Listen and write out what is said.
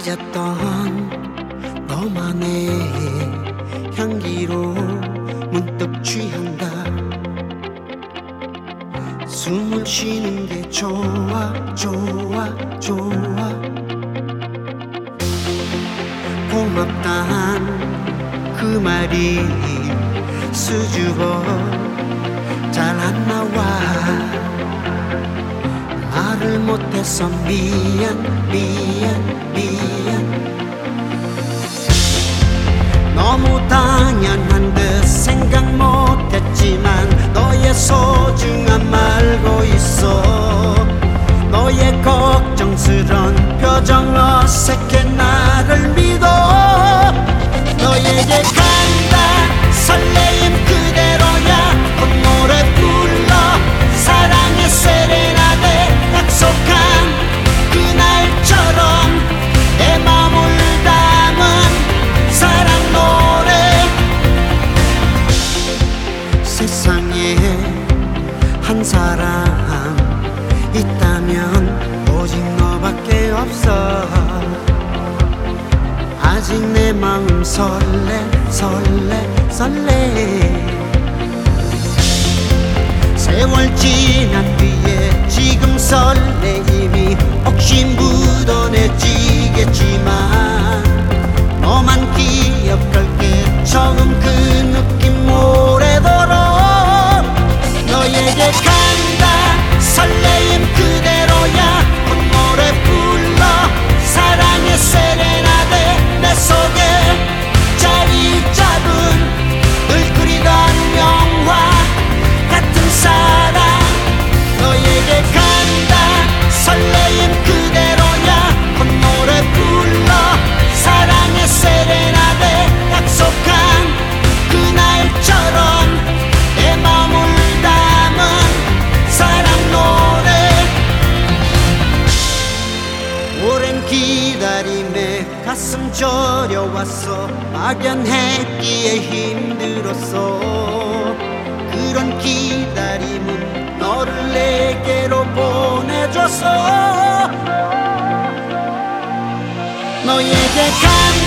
맞았던 너만의 향기로 문득 취한다. 숨을 쉬는 게 좋아 좋아 좋아. 고맙단 그 말이 수줍어 잘 안 나와. 말을 못해서 미안 미안 미안. 너무 당연한 듯 생각 못했지만 너의 소중함 알고 있어. 너의 걱정스런 표정 어색해 나를 믿어. 너에게 간다 설레임 그대로야. 콧노래 불러 사랑의 세레나데. 약속한 그날처럼 내 맘을 담은 사랑 노래. 세상에 한 사람 있다면 오직 너밖에 없어. 아직 내 마음 설레 설레 설레. 세월 지난 뒤에 지금 설레임이 혹시 묻어내지겠지만 너만 기억할게. 처음 그 느낌 오래도록. 너에게 간다 설레임 그대로야. 콧노래 불러 사랑의 세레나데. 내 속에 자리 잡은 늘 그리던 영화 같은 사랑. 너에게 간다 설레임 그대로야. 콧노래 불러 사랑의 세레나데. 약속한 그날처럼 내 맘을 담은 사랑 노래. 오랜 기다림에 가슴 저려왔어. 막연했기에 힘들었어. 그런 기다림은 너를 내게로 보내줬어. 너에게 간